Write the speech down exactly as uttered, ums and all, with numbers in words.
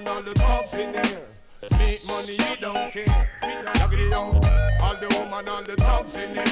woman, all the thugs in here. Make money, you don't care. Look at it, yo. All the woman, all the thugs in here.